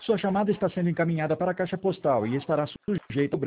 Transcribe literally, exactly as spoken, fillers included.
Sua chamada está sendo encaminhada para a caixa postal e estará sujeita ao